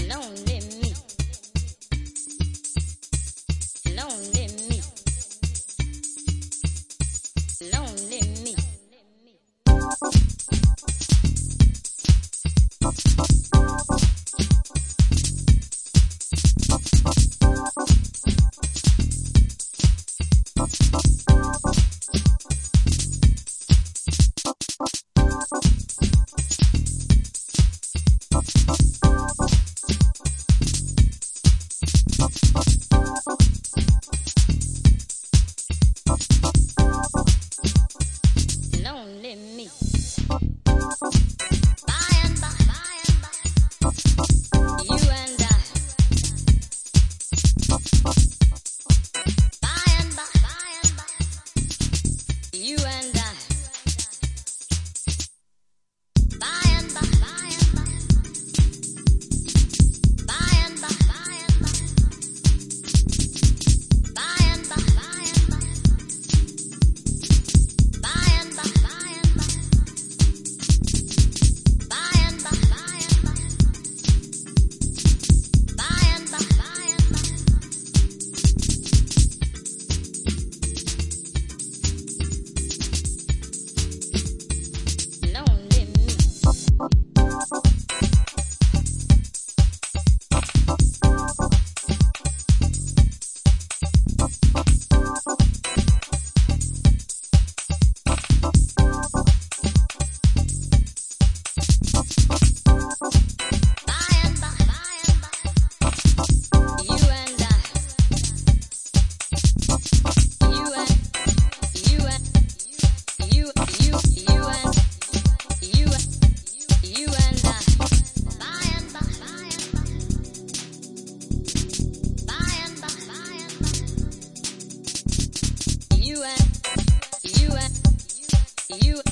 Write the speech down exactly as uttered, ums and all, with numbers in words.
lonely me, lonely me, lonely me. Lonely me. By and by, by and by, you and I. By and by, by and by, you and I. By and by, by and by, by and by, by and by, by and by, by and by. By and by, by and by, by and by, by and by, by and by, by and by. Lonely me. By and by, by and by, you and I. You and you and you you you and you you and I. By and by, by and by, by and by, by and by, you and you and you.